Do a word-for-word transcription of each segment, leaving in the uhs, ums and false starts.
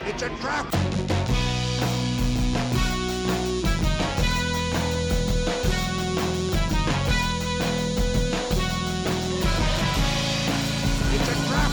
It's a trap! It's a trap!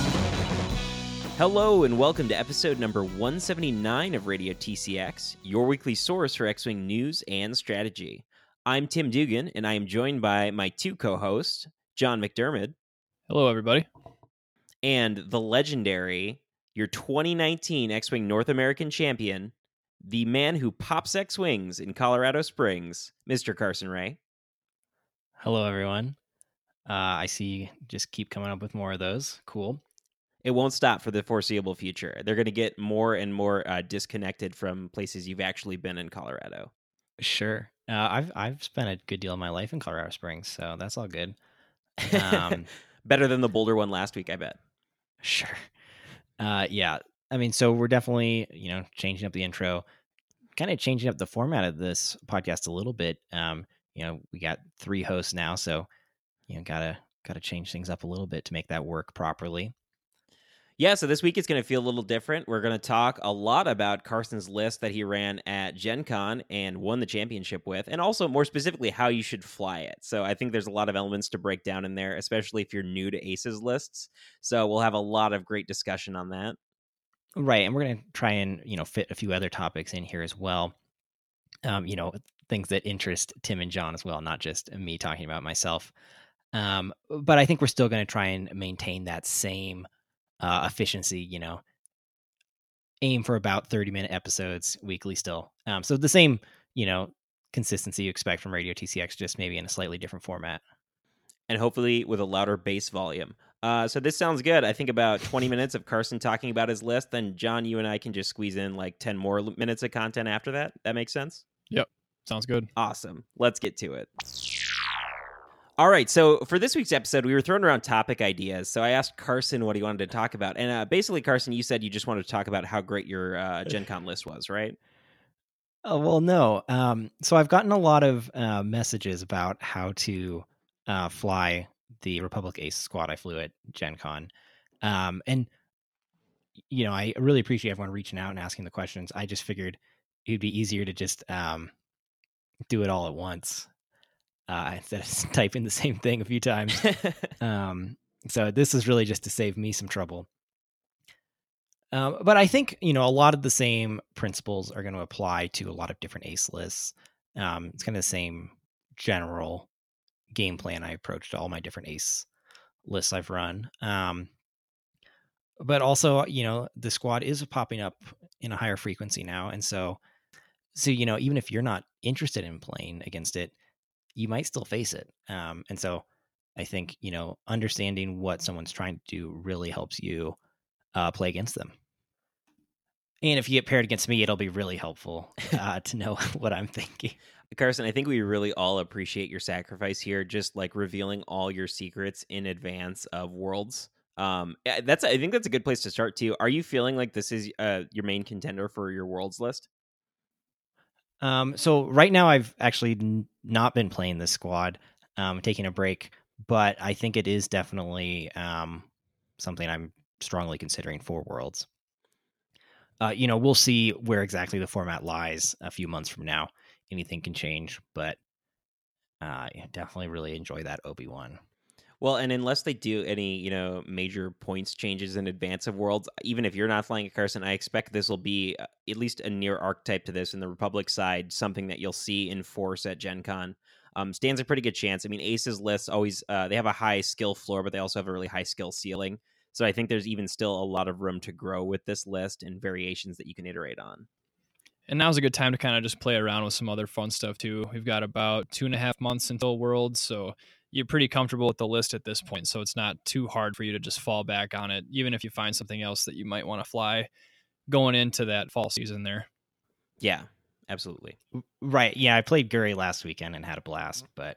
Hello and welcome to episode number one seventy-nine of Radio T C X, your weekly source for X-Wing news and strategy. I'm Tim Dugan, and I am joined by my two co-hosts, John McDermott. Hello, everybody. And the legendary, your twenty nineteen X-Wing North American champion, the man who pops X-Wings in Colorado Springs, Mister Carson Ray. Hello, everyone. Uh, I see you just keep coming up with more of those. Cool. It won't stop for the foreseeable future. They're going to get more and more uh, disconnected from places you've actually been in Colorado. Sure. Uh, I've I've spent a good deal of my life in Colorado Springs, so that's all good. Um, Better than the Boulder one last week, I bet. Sure. Uh, yeah. I mean, so we're definitely, you know, changing up the intro, kind of changing up the format of this podcast a little bit. Um, you know, we got three hosts now, so you know, gotta gotta change things up a little bit to make that work properly. Yeah, so this week it's going to feel a little different. We're going to talk a lot about Carson's list that he ran at Gen Con and won the championship with, and also more specifically how you should fly it. So I think there's a lot of elements to break down in there, especially if you're new to Aces lists. So we'll have a lot of great discussion on that. Right, and we're going to try and, you know, fit a few other topics in here as well. Um, you know, things that interest Tim and John as well, not just me talking about myself. Um, but I think we're still going to try and maintain that same uh, efficiency, you know, aim for about thirty minute episodes weekly still. Um, so the same, you know, consistency you expect from Radio T C X, just maybe in a slightly different format. And hopefully with a louder bass volume. Uh, so this sounds good. I think about twenty minutes of Carson talking about his list. Then, John, you and I can just squeeze in like ten more minutes of content after that. That makes sense? Yep. Sounds good. Awesome. Let's get to it. All right. So for this week's episode, we were throwing around topic ideas. So I asked Carson what he wanted to talk about. And uh, basically, Carson, you said you just wanted to talk about how great your uh, Gen Con list was, right? Oh, well, no. Um, so I've gotten a lot of uh, messages about how to uh, fly the Republic Ace squad I flew at Gen Con. Um, and, you know, I really appreciate everyone reaching out and asking the questions. I just figured it'd be easier to just um, do it all at once uh, instead of typing the same thing a few times. um, so this is really just to save me some trouble. Um, but I think, you know, a lot of the same principles are going to apply to a lot of different ace lists. Um, it's kind of the same general game plan I approach to all my different ace lists I've run. Um, but also, you know, the squad is popping up in a higher frequency now. And so, so, you know, even if you're not interested in playing against it, you might still face it. Um, and so I think, you know, understanding what someone's trying to do really helps you uh, play against them. And if you get paired against me, it'll be really helpful uh, to know what I'm thinking. Carson, I think we really all appreciate your sacrifice here, just like revealing all your secrets in advance of Worlds. Um, that's I think that's a good place to start too. Are you feeling like this is uh, your main contender for your Worlds list? Um, so right now I've actually n- not been playing this squad, um, taking a break, but I think it is definitely um, something I'm strongly considering for Worlds. Uh, you know, we'll see where exactly the format lies a few months from now. Anything can change, but uh, yeah, definitely really enjoy that Obi-Wan. Well, and unless they do any, you know, major points changes in advance of Worlds, even if you're not flying a Carson, I expect this will be uh, at least a near archetype to this in the Republic side, something that you'll see in Force at Gen Con. Um, stands a pretty good chance. I mean, Aces lists always, uh, they have a high skill floor, but they also have a really high skill ceiling. So I think there's even still a lot of room to grow with this list and variations that you can iterate on. And now's a good time to kind of just play around with some other fun stuff too. We've got about two and a half months until Worlds, so you're pretty comfortable with the list at this point. So it's not too hard for you to just fall back on it, even if you find something else that you might want to fly going into that fall season there. Yeah, absolutely. Right. Yeah, I played Guri last weekend and had a blast, but...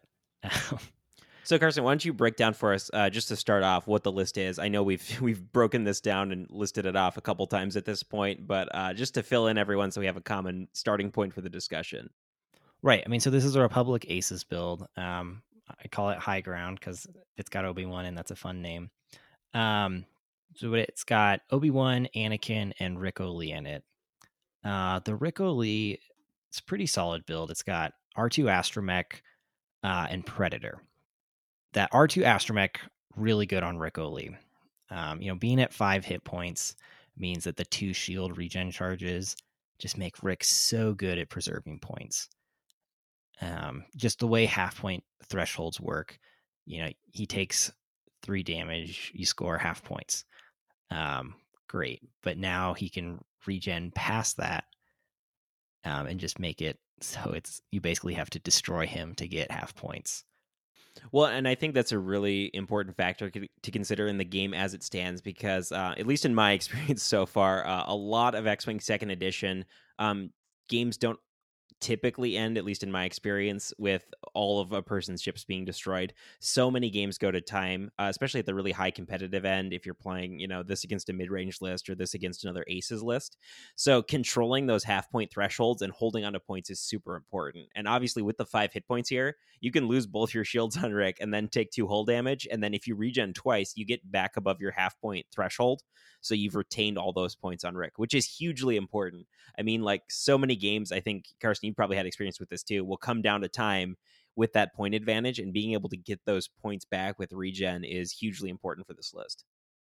So, Carson, why don't you break down for us, uh, just to start off, what the list is? I know we've we've broken this down and listed it off a couple times at this point, but uh, just to fill in everyone so we have a common starting point for the discussion. Right. I mean, so this is a Republic Aces build. Um, I call it High Ground because it's got Obi-Wan and that's a fun name. Um, So it's got Obi-Wan, Anakin, and Rico Lee in it. Uh, the Rico Lee, it's a pretty solid build. It's got R two Astromech uh, and Predator. That R two Astromech, really good on Rico Lee. Um, you know, being at five hit points means that the two shield regen charges just make Rick so good at preserving points. Um, just the way half point thresholds work, you know, he takes three damage, you score half points. Um, great. But now he can regen past that um, and just make it so it's you basically have to destroy him to get half points. Well, and I think that's a really important factor to consider in the game as it stands, because uh, at least in my experience so far, uh, a lot of X-Wing Second Edition um, games don't typically end, at least in my experience, with all of a person's ships being destroyed. So many games go to time, uh, especially at the really high competitive end, if you're playing, you know, this against a mid-range list or this against another aces list. So controlling those half point thresholds and holding on to points is super important. And obviously with the five hit points here, you can lose both your shields on Rick and then take two hull damage, and then if you regen twice, you get back above your half point threshold, so you've retained all those points on Rick, which is hugely important. I mean, like, so many games, I think, Carson, you probably had experience with this too, will come down to time with that point advantage, and being able to get those points back with regen is hugely important for this list.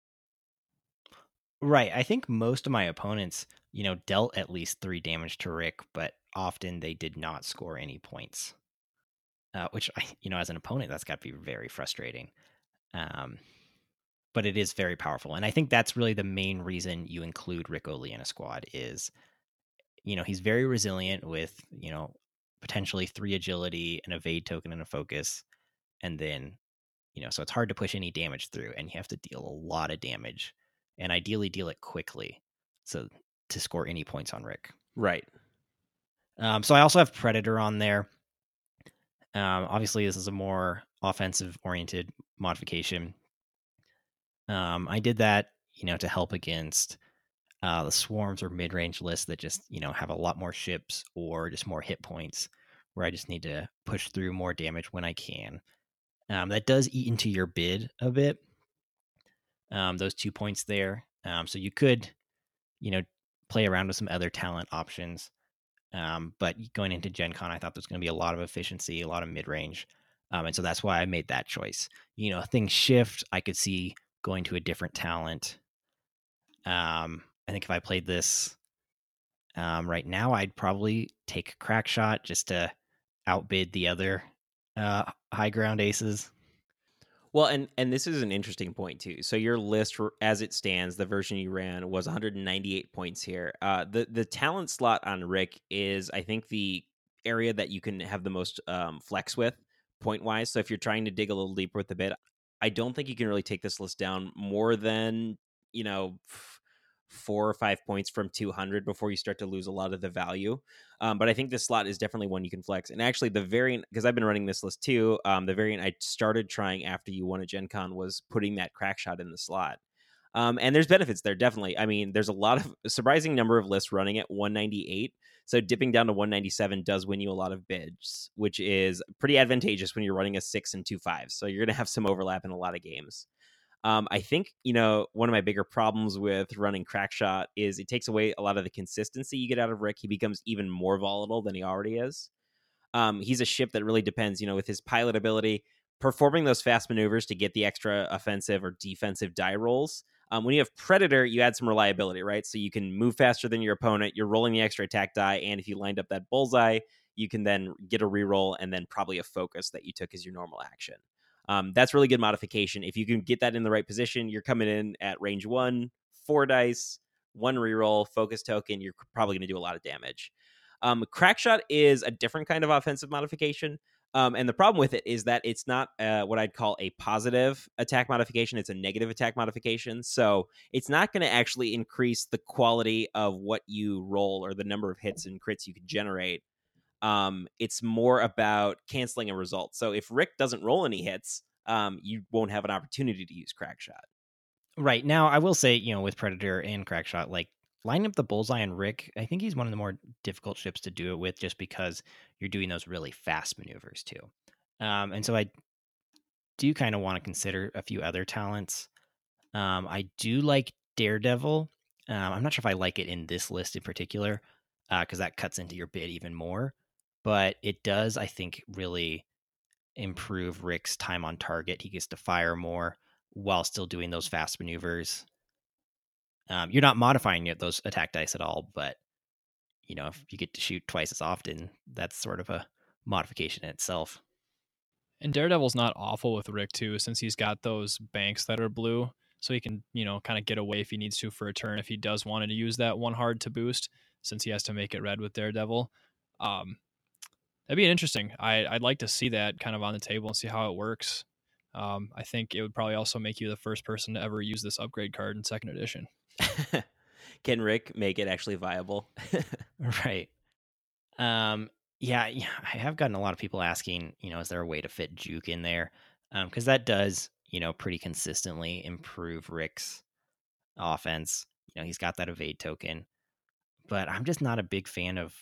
Right. I think most of my opponents, you know, dealt at least three damage to Rick, but often they did not score any points. Uh, which, I, you know, as an opponent, that's got to be very frustrating. Um, but it is very powerful, and I think that's really the main reason you include Rico Lee in a squad is, you know, he's very resilient with, you know, potentially three agility, an evade token, and a focus, and then, you know, so it's hard to push any damage through, and you have to deal a lot of damage, and ideally deal it quickly, so to score any points on Rick. Right. Um, so I also have Predator on there. Um, obviously, this is a more offensive-oriented modification. Um, I did that, you know, to help against uh, the swarms or mid-range lists that just, you know, have a lot more ships or just more hit points, where I just need to push through more damage when I can. Um, that does eat into your bid a bit. Um, those two points there. Um, so you could, you know, play around with some other talent options. Um, but going into Gen Con, I thought there's going to be a lot of efficiency, a lot of mid-range. Um, and so that's why I made that choice. You know, things shift. I could see going to a different talent. Um, I think if I played this um, right now, I'd probably take Crackshot just to outbid the other uh, high ground aces. Well, and and this is an interesting point too. So your list, as it stands, the version you ran was one hundred ninety-eight points here. Uh, the the talent slot on Rick is, I think, the area that you can have the most um, flex with point wise. So if you're trying to dig a little deeper with the bid, I don't think you can really take this list down more than, you know, four or five points from two hundred before you start to lose a lot of the value. Um, but I think this slot is definitely one you can flex. And actually, the variant, because I've been running this list too, um, the variant I started trying after you won at Gen Con was putting that crack shot in the slot. Um, and there's benefits there, definitely. I mean, there's a lot of a surprising number of lists running at one ninety-eight. So dipping down to one ninety-seven does win you a lot of bids, which is pretty advantageous when you're running a six and two fives. So you're going to have some overlap in a lot of games. Um, I think, you know, one of my bigger problems with running Crackshot is it takes away a lot of the consistency you get out of Rick. He becomes even more volatile than he already is. Um, he's a ship that really depends, you know, with his pilot ability, performing those fast maneuvers to get the extra offensive or defensive die rolls. Um, when you have Predator, you add some reliability, right? So you can move faster than your opponent. You're rolling the extra attack die, and if you lined up that bullseye, you can then get a reroll and then probably a focus that you took as your normal action. Um, that's really good modification. If you can get that in the right position, you're coming in at range one, four dice, one reroll, focus token. You're probably going to do a lot of damage. Um, Crackshot is a different kind of offensive modification. Um, and the problem with it is that it's not uh, what I'd call a positive attack modification. It's a negative attack modification. So it's not going to actually increase the quality of what you roll or the number of hits and crits you can generate. Um, it's more about canceling a result. So if Rick doesn't roll any hits, um, you won't have an opportunity to use Crackshot. Right. Now, I will say, you know, with Predator and Crackshot, like, lining up the bullseye on Rick, I think he's one of the more difficult ships to do it with just because you're doing those really fast maneuvers too. Um, and so I do kind of want to consider a few other talents. Um, I do like Daredevil. Um, I'm not sure if I like it in this list in particular, because that cuts into your bid even more. But it does, I think, really improve Rick's time on target. He gets to fire more while still doing those fast maneuvers. Um, you're not modifying it, those attack dice at all, but you know, if you get to shoot twice as often, that's sort of a modification in itself. And Daredevil's not awful with Rick too, since he's got those banks that are blue, so he can, you know, kind of get away if he needs to for a turn if he does want to use that one hard to boost, since he has to make it red with Daredevil. Um, that'd be interesting. I, I'd like to see that kind of on the table and see how it works. Um, I think it would probably also make you the first person to ever use this upgrade card in second edition. Can Rick make it actually viable? Right. Um, yeah, yeah, I have gotten a lot of people asking, you know, is there a way to fit Juke in there? Um, because that does, you know, pretty consistently improve Rick's offense. You know, he's got that evade token, but I'm just not a big fan of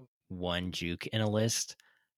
one Juke in a list.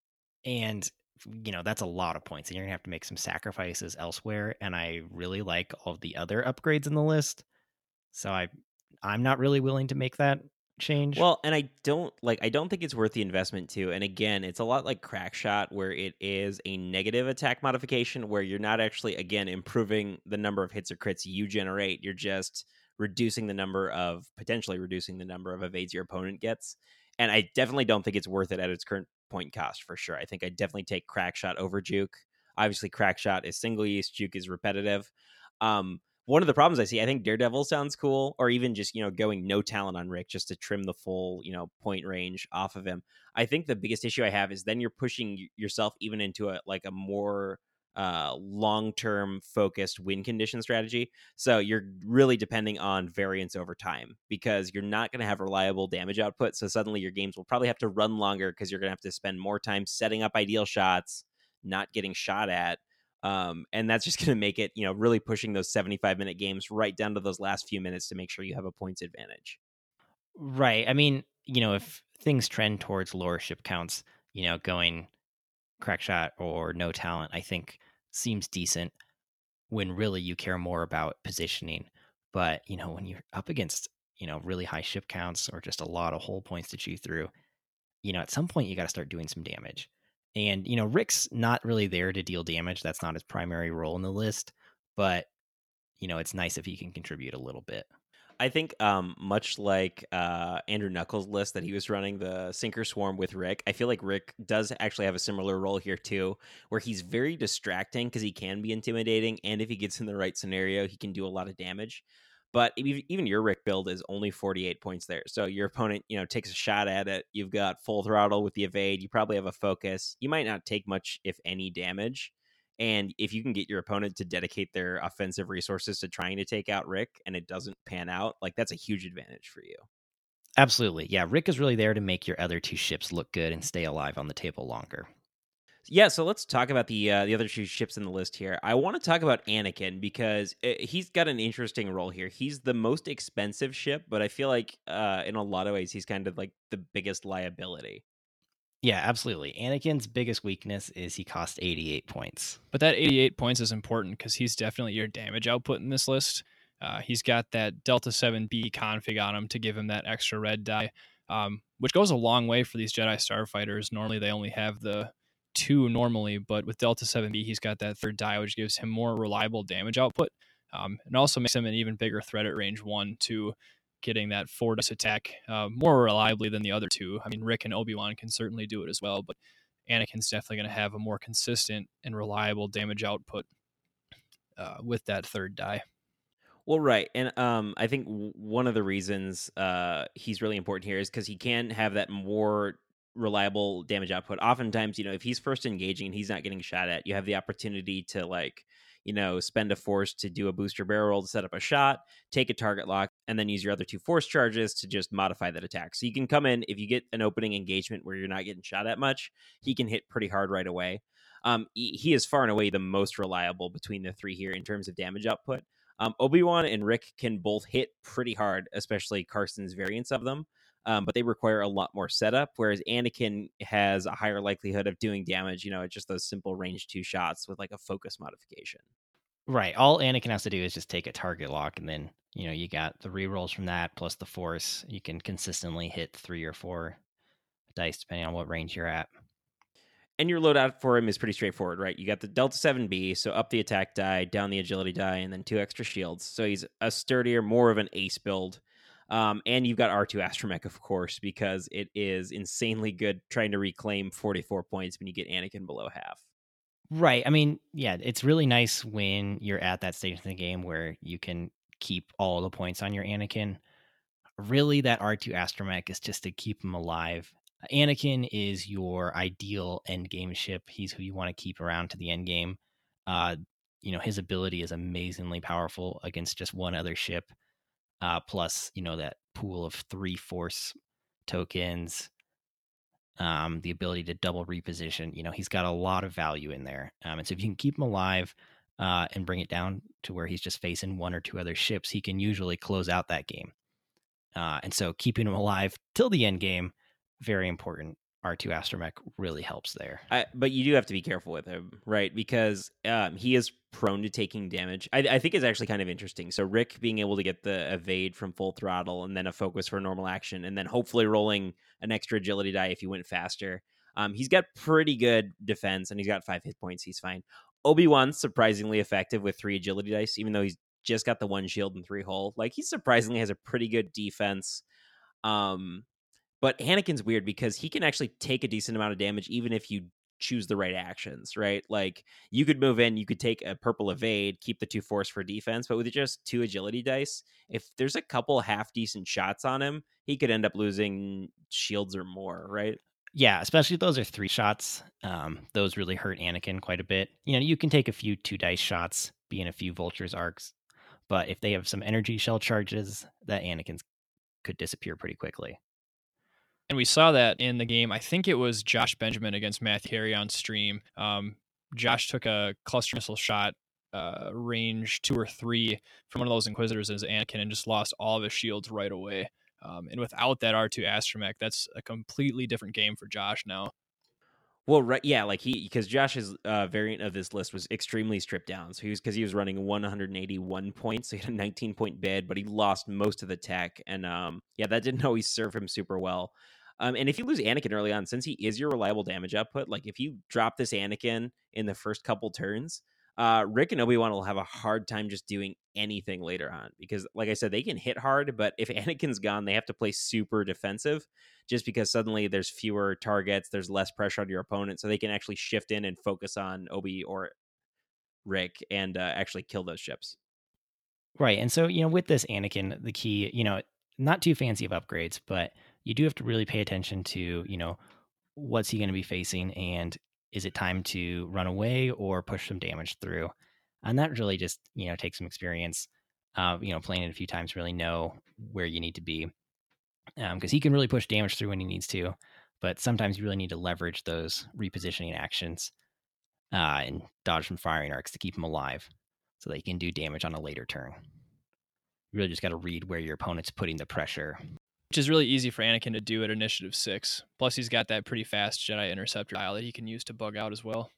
And, you know, that's a lot of points, and you're gonna have to make some sacrifices elsewhere. And I really like all of the other upgrades in the list. So I I'm not really willing to make that change. Well, and I don't like I don't think it's worth the investment too. And again, it's a lot like Crackshot where it is a negative attack modification where you're not actually again improving the number of hits or crits you generate. You're just reducing the number of potentially reducing the number of evades your opponent gets. And I definitely don't think it's worth it at its current point cost for sure. I think I'd definitely take Crackshot over Juke. Obviously, Crackshot is single use, Juke is repetitive. Um, one of the problems I see, I think Daredevil sounds cool, or even just, you know, going no talent on Rick just to trim the full, you know, point range off of him. I think the biggest issue I have is then you're pushing yourself even into a like a more uh long-term focused win condition strategy. So you're really depending on variance over time because you're not going to have reliable damage output. So suddenly your games will probably have to run longer because you're going to have to spend more time setting up ideal shots, not getting shot at. Um, and that's just going to make it, you know, really pushing those seventy-five minute games right down to those last few minutes to make sure you have a points advantage. Right. I mean, you know, if things trend towards lower ship counts, you know, going Crackshot or no talent, I think seems decent when really you care more about positioning. But, you know, when you're up against, you know, really high ship counts or just a lot of whole points to chew through, you know, at some point you got to start doing some damage. And, you know, Rick's not really there to deal damage. That's not his primary role in the list. But, you know, it's nice if he can contribute a little bit. I think um, much like uh, Andrew Knuckles' list that he was running, the Sinker Swarm with Rick, I feel like Rick does actually have a similar role here too, where he's very distracting because he can be intimidating, and if he gets in the right scenario, he can do a lot of damage. But even your Rick build is only forty-eight points there. So your opponent, you know, takes a shot at it. You've got full throttle with the evade. You probably have a focus. You might not take much, if any, damage. And if you can get your opponent to dedicate their offensive resources to trying to take out Rick and it doesn't pan out, like that's a huge advantage for you. Absolutely. Yeah. Rick is really there to make your other two ships look good and stay alive on the table longer. Yeah, so let's talk about the uh, the other two ships in the list here. I want to talk about Anakin because it, he's got an interesting role here. He's the most expensive ship, but I feel like uh, in a lot of ways he's kind of like the biggest liability. Yeah, absolutely. Anakin's biggest weakness is he costs eighty-eight points. But that eighty-eight points is important because he's definitely your damage output in this list. Uh, he's got that Delta seven B config on him to give him that extra red die, um, which goes a long way for these Jedi Starfighters. Normally they only have the two normally, but with Delta seven B, he's got that third die, which gives him more reliable damage output. Um, and also makes him an even bigger threat at range one to getting that four dice attack uh, more reliably than the other two. I mean, Rick and Obi-Wan can certainly do it as well, but Anakin's definitely going to have a more consistent and reliable damage output uh, with that third die. Well, right, and um, I think w- one of the reasons uh, he's really important here is because he can have that more reliable damage output. Oftentimes, you know, if he's first engaging and he's not getting shot at, you have the opportunity to like, you know, spend a force to do a booster barrel roll to set up a shot, take a target lock, and then use your other two force charges to just modify that attack. So you can come in if you get an opening engagement where you're not getting shot at much, he can hit pretty hard right away. Um, he, he is far and away the most reliable between the three here in terms of damage output. Um, Obi-Wan and Rick can both hit pretty hard, especially Carson's variants of them, um, but they require a lot more setup, whereas Anakin has a higher likelihood of doing damage, you know, at just those simple range two shots with like a focus modification. Right. All Anakin has to do is just take a target lock, and then you know you got the rerolls from that plus the force. You can consistently hit three or four dice depending on what range you're at. And your loadout for him is pretty straightforward, right? You got the Delta seven B, so up the attack die, down the agility die, and then two extra shields. So he's a sturdier, more of an ace build. Um, and you've got R two Astromech, of course, because it is insanely good trying to reclaim forty-four points when you get Anakin below half. Right. I mean, yeah, it's really nice when you're at that stage in the game where you can keep all the points on your Anakin. Really, that R two Astromech is just to keep him alive. Anakin is your ideal end game ship. He's who you want to keep around to the end game. Uh, you know, his ability is amazingly powerful against just one other ship. Uh, plus, you know, that pool of three force tokens, um, the ability to double reposition. You know, he's got a lot of value in there. Um, and so if you can keep him alive uh, and bring it down to where he's just facing one or two other ships, he can usually close out that game. Uh, and so keeping him alive till the end game, very important. R two Astromech really helps there. I, but you do have to be careful with him, right? Because um, he is prone to taking damage. I, I think it's actually kind of interesting. So Rick being able to get the evade from full throttle and then a focus for a normal action, and then hopefully rolling an extra agility die if you went faster. Um, he's got pretty good defense, and he's got five hit points. He's fine. Obi-Wan's surprisingly effective with three agility dice, even though he's just got the one shield and three hull. Like, he surprisingly has a pretty good defense. Um, but Anakin's weird because he can actually take a decent amount of damage even if you choose the right actions, right? Like, you could move in, you could take a purple evade, keep the two force for defense, but with just two agility dice, if there's a couple half decent shots on him, he could end up losing shields or more, right? Yeah, especially if those are three shots. Um, those really hurt Anakin quite a bit. You know, you can take a few two dice shots, be in a few vultures arcs, but if they have some energy shell charges, that Anakin's could disappear pretty quickly. And we saw that in the game. I think it was Josh Benjamin against Matthew Carey on stream. Um, Josh took a cluster missile shot, uh, range two or three from one of those Inquisitors as Anakin, and just lost all of his shields right away. Um, and without that R two Astromech, that's a completely different game for Josh now. Well, right, yeah, like he because Josh's uh, variant of this list was extremely stripped down. So he was because he was running one hundred eighty-one points, so he had a nineteen point bid, but he lost most of the tech, and um, yeah, that didn't always serve him super well. Um, and if you lose Anakin early on, since he is your reliable damage output, like if you drop this Anakin in the first couple turns, uh, Rick and Obi-Wan will have a hard time just doing anything later on because, like I said, they can hit hard, but if Anakin's gone, they have to play super defensive just because suddenly there's fewer targets, there's less pressure on your opponent, so they can actually shift in and focus on Obi or Rick and uh, actually kill those ships. Right. And so, you know, with this Anakin, the key, you know, not too fancy of upgrades, but you do have to really pay attention to, you know, what's he going to be facing and is it time to run away or push some damage through? And that really just, you know, takes some experience. Uh, you know, playing it a few times, really know where you need to be. Um, because he can really push damage through when he needs to, but sometimes you really need to leverage those repositioning actions uh, and dodge some firing arcs to keep him alive so that he can do damage on a later turn. You really just got to read where your opponent's putting the pressure. Which is really easy for Anakin to do at Initiative six. Plus, he's got that pretty fast Jedi Interceptor dial that he can use to bug out as well.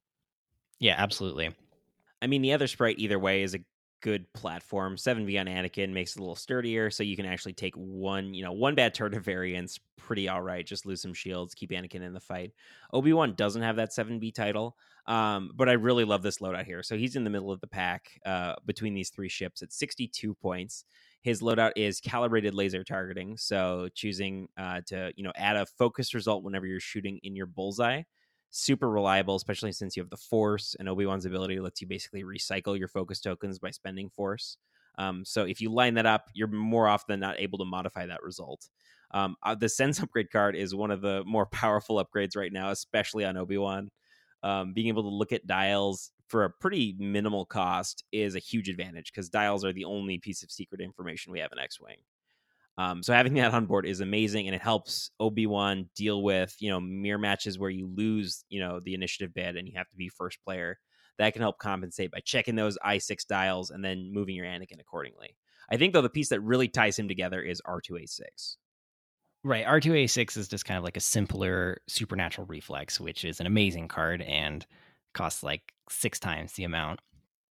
Yeah, absolutely. I mean, the other sprite either way is a good platform. seven B on Anakin makes it a little sturdier, so you can actually take one, you know, one bad turn of variance pretty all right. Just lose some shields, keep Anakin in the fight. Obi-Wan doesn't have that seven B title, um, but I really love this loadout here. So he's in the middle of the pack uh, between these three ships at sixty-two points. His loadout is calibrated laser targeting, so choosing uh, to, you know, add a focus result whenever you're shooting in your bullseye. Super reliable, especially since you have the Force, and Obi-Wan's ability lets you basically recycle your focus tokens by spending Force. Um, so if you line that up, you're more often than not able to modify that result. Um, uh, the Sense upgrade card is one of the more powerful upgrades right now, especially on Obi-Wan. Um, being able to look at dials for a pretty minimal cost is a huge advantage because dials are the only piece of secret information we have in X-Wing. Um, so having that on board is amazing, and it helps Obi-Wan deal with, you know, mirror matches where you lose, you know, the initiative bid and you have to be first player. That can help compensate by checking those I six dials and then moving your Anakin accordingly. I think, though, the piece that really ties him together is R two A six. Right. R two A six is just kind of like a simpler supernatural reflex, which is an amazing card and costs like six times the amount.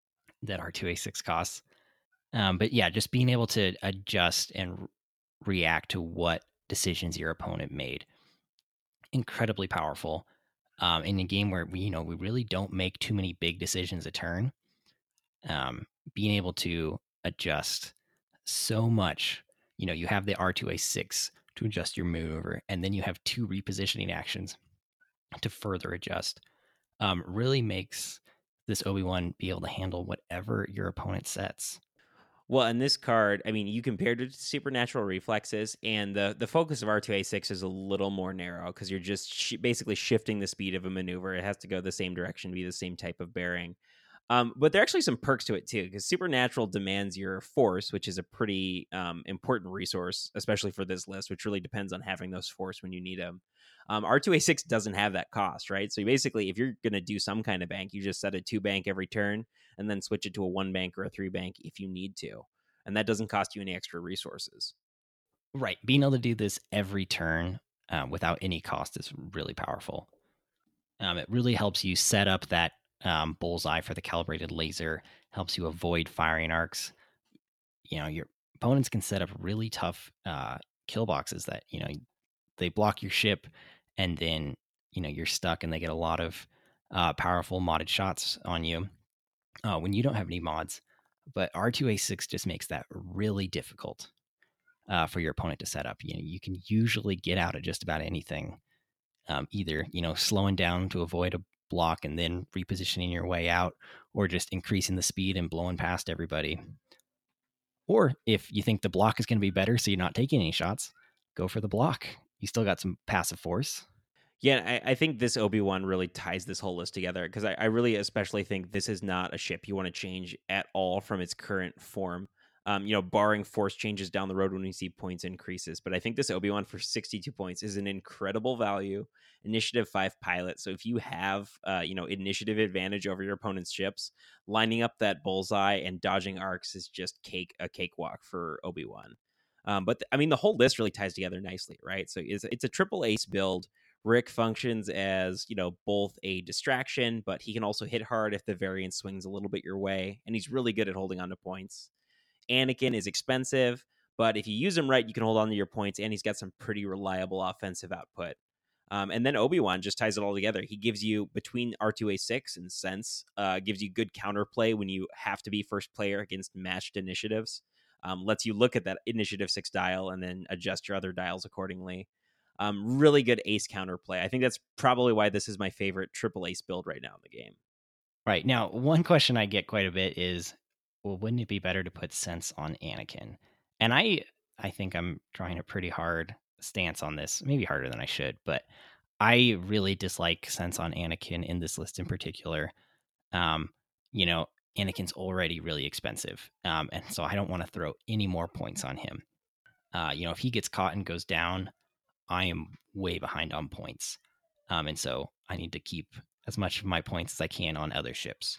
that R two A six costs. Um, but yeah, just being able to adjust and re- react to what decisions your opponent made, incredibly powerful. Um, in a game where we, you know, we really don't make too many big decisions a turn, um, being able to adjust so much. You know, you have the R two A six to adjust your maneuver, and then you have two repositioning actions to further adjust. Um, really makes this Obi-Wan be able to handle whatever your opponent sets. Well, in this card, I mean, you compared it to Supernatural Reflexes, and the the focus of R two A six is a little more narrow because you're just sh- basically shifting the speed of a maneuver. It has to go the same direction, be the same type of bearing. Um, but there are actually some perks to it too, because Supernatural demands your force, which is a pretty um, important resource, especially for this list, which really depends on having those force when you need them. Um, R two A six doesn't have that cost, right? So basically, if you're going to do some kind of bank, you just set a two bank every turn and then switch it to a one bank or a three bank if you need to. And that doesn't cost you any extra resources. Right. Being able to do this every turn uh, without any cost is really powerful. Um, it really helps you set up that um, bullseye for the calibrated laser, helps you avoid firing arcs. You know, your opponents can set up really tough uh, kill boxes that, you know, they block your ship and then, you know, you're stuck and they get a lot of uh, powerful modded shots on you uh, when you don't have any mods. But R two A six just makes that really difficult uh, for your opponent to set up. You know, you can usually get out of just about anything, um, either, you know, slowing down to avoid a block and then repositioning your way out, or just increasing the speed and blowing past everybody. Or if you think the block is going to be better, so you're not taking any shots, go for the block. You still got some passive force. Yeah, I, I think this Obi-Wan really ties this whole list together because I, I really especially think this is not a ship you want to change at all from its current form. Um, you know, barring force changes down the road when we see points increases. But I think this Obi-Wan for sixty-two points is an incredible value. Initiative five pilot. So if you have, uh, you know, initiative advantage over your opponent's ships, lining up that bullseye and dodging arcs is just cake a cakewalk for Obi-Wan. Um, but th- I mean, the whole list really ties together nicely, right? So it's, it's a triple ace build. Rick functions as, you know, both a distraction, but he can also hit hard if the variance swings a little bit your way, and he's really good at holding on to points. Anakin is expensive, but if you use him right, you can hold on to your points, and he's got some pretty reliable offensive output. Um, and then Obi-Wan just ties it all together. He gives you, between R two A six and Sense, uh, gives you good counterplay when you have to be first player against matched initiatives. Um, lets you look at that initiative six dial and then adjust your other dials accordingly. Um, really good ace counterplay. I think that's probably why this is my favorite triple ace build right now in the game. Right. Now, one question I get quite a bit is, well, wouldn't it be better to put sense on Anakin? And I I think I'm trying a pretty hard stance on this, maybe harder than I should, but I really dislike sense on Anakin in this list in particular. Um, you know, Anakin's already really expensive. Um, and so I don't want to throw any more points on him. Uh, you know, if he gets caught and goes down, I am way behind on points. Um, and so I need to keep as much of my points as I can on other ships.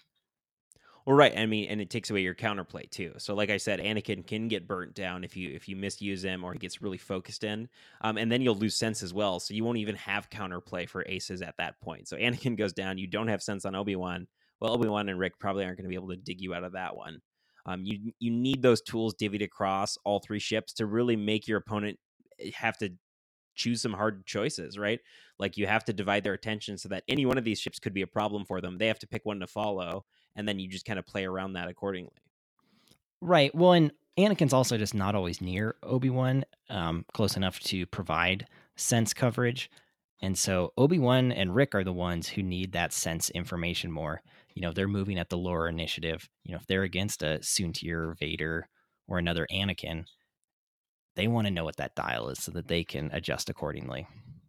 Well, right. I mean, and it takes away your counterplay too. So, like I said, Anakin can get burnt down if you if you misuse him or he gets really focused in, um, and then you'll lose sense as well. So you won't even have counterplay for aces at that point. So Anakin goes down. You don't have sense on Obi-Wan. Well, Obi-Wan and Rick probably aren't going to be able to dig you out of that one. Um, you you need those tools divvied across all three ships to really make your opponent have to choose some hard choices, right? Like you have to divide their attention so that any one of these ships could be a problem for them. They have to pick one to follow, and then you just kind of play around that accordingly. Right. Well, and Anakin's also just not always near Obi-Wan, um, close enough to provide sense coverage. And so Obi-Wan and Rick are the ones who need that sense information more. You know, they're moving at the lower initiative. You know, if they're against a Soontir, Vader, or another Anakin, they want to know what that dial is so that they can adjust accordingly.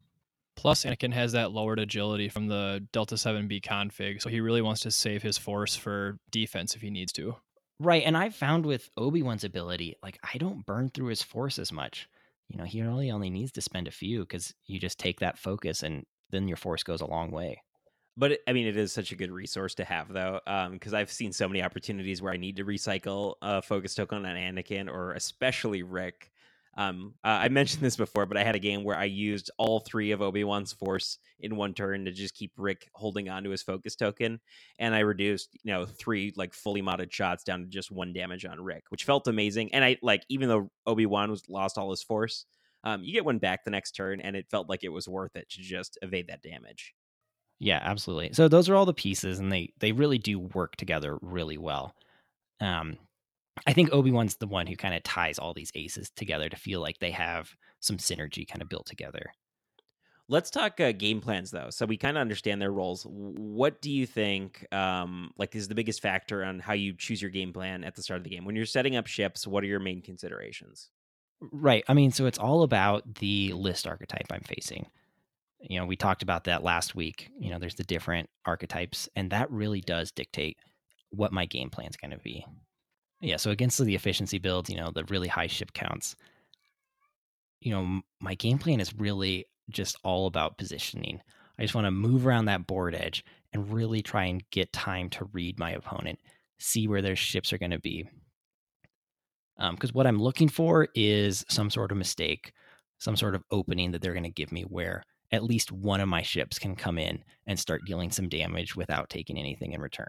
Plus, Anakin has that lowered agility from the Delta seven B config, so he really wants to save his force for defense if he needs to. Right. And I've found with Obi-Wan's ability, like, I don't burn through his force as much. You know, he really only needs to spend a few because you just take that focus and then your force goes a long way. But it, I mean, it is such a good resource to have, though, because um, I've seen so many opportunities where I need to recycle a focus token on Anakin or especially Rick. Um, uh, I mentioned this before, but I had a game where I used all three of Obi-Wan's force in one turn to just keep Rick holding on to his focus token, and I reduced, you know, three like fully modded shots down to just one damage on Rick, which felt amazing. And I like, even though Obi-Wan was lost all his force, um, you get one back the next turn, and it felt like it was worth it to just evade that damage. Yeah, absolutely. So those are all the pieces, and they they really do work together really well. Um, I think Obi-Wan's the one who kind of ties all these aces together to feel like they have some synergy kind of built together. Let's talk uh, game plans, though. So we kind of understand their roles. What do you think, um, like, is the biggest factor on how you choose your game plan at the start of the game? When you're setting up ships, what are your main considerations? Right. I mean, so it's all about the list archetype I'm facing. You know, we talked about that last week. You know, there's the different archetypes, and that really does dictate what my game plan is going to be. Yeah. So against the efficiency builds, you know, the really high ship counts, you know, my game plan is really just all about positioning. I just want to move around that board edge and really try and get time to read my opponent, see where their ships are going to be. Because um, what I'm looking for is some sort of mistake, some sort of opening that they're going to give me where at least one of my ships can come in and start dealing some damage without taking anything in return.